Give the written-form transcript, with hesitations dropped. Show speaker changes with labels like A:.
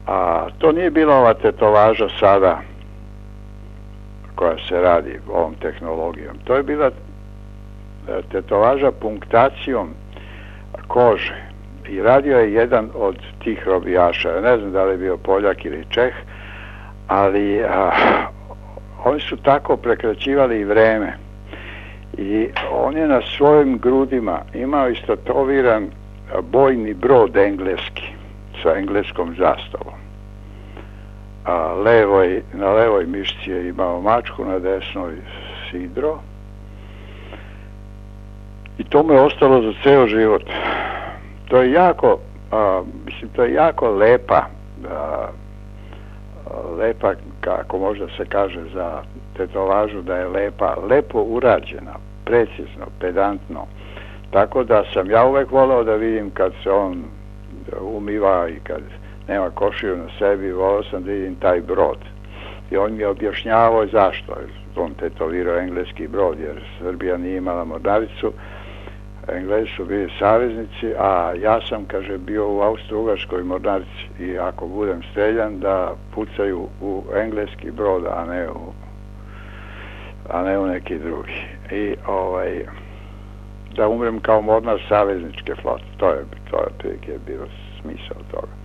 A: A to nije bila ova tetovaža sada koja se radi ovom tehnologijom. To je bila tetovaža punktacijom kože. I radio je jedan od tih robijaša. Ja ne znam da li je bio Poljak ili Čeh, ali oni su tako prekraćivali i vreme. I on je na svojim grudima imao istatoviran bojni brod engleski sa engleskom zastavom. Na levoj mišici je imao mačku, na desnoj sidro. I to mu je ostalo za ceo život. To je jako lepa, kako možda se kaže za tetovažu da je lepo urađena, precizno, pedantno. Tako da sam ja uvek voleo da vidim kad se on umiva i kad nema košiju na sebi, voleo sam da vidim taj brod. I on mi je objašnjavao zašto. On tetovirao engleski brod, jer Srbija nije imala mornaricu, Englezi su bili saveznici, a ja sam, kaže, bio u Austro-Ugarskoj mornarici i ako budem streljan da pucaju u engleski brod, a ne u neki drugi. I da umrem kao mornar savezničke flote. To je otprilike bilo smisao toga.